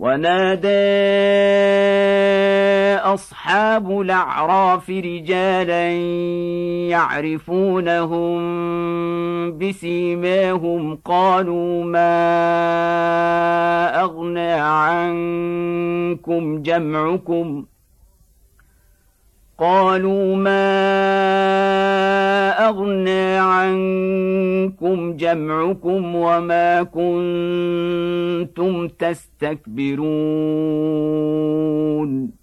ونادى أصحاب الأعراف رجالا يعرفونهم بسيماهم قالوا ما أغنى عنكم جمعكم وما كنتم تستكبرون